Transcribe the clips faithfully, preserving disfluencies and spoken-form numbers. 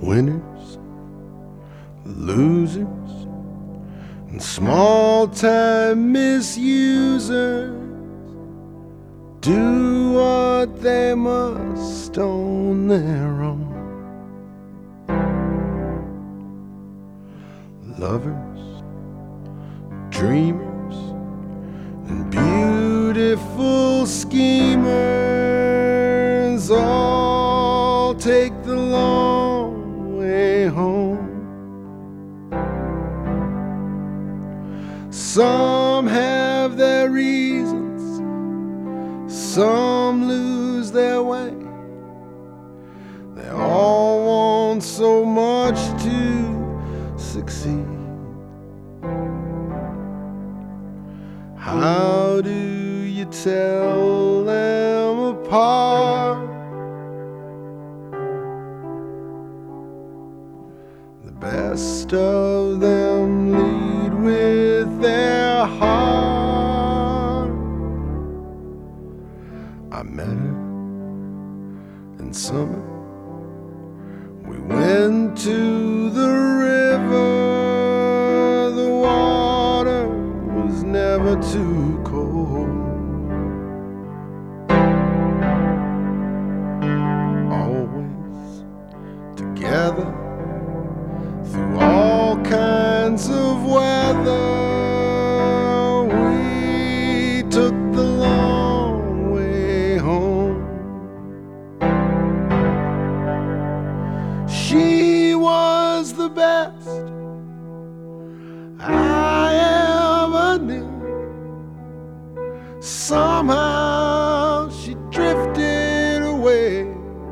winners, losers, and small-time misusers do what they must on their own. Lovers, dreamers, and beautiful schemers all take the long way home. Some have their reasons, some lose their way. They all want so much to succeed. How do you tell them apart? The best of them lead with their heart. I met her in summer. We went to the river. The water was never too cold. Always together through all kinds of weather. We took the long way home. She was the best I ever knew. Somehow she drifted away.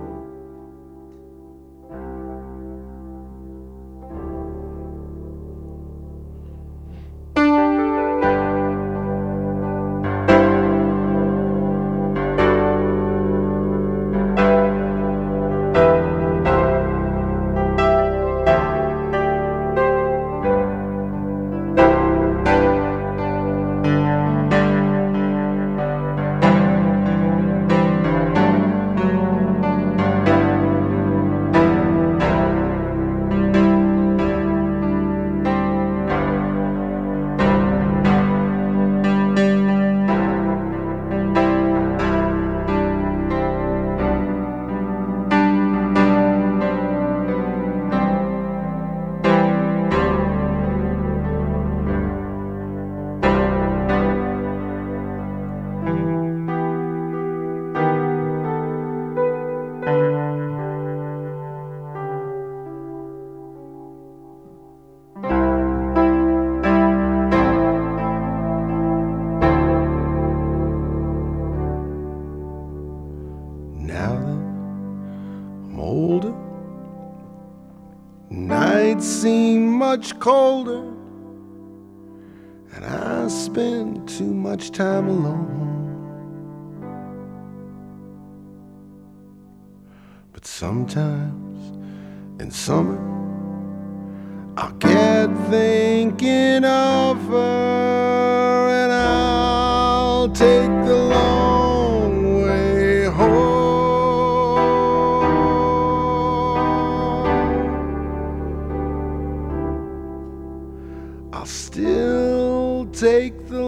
Now that I'm older, nights seem much colder, and I spend too much time alone. But sometimes in summer I'll get thinking of her, and I'll take the long way home. I'll still take the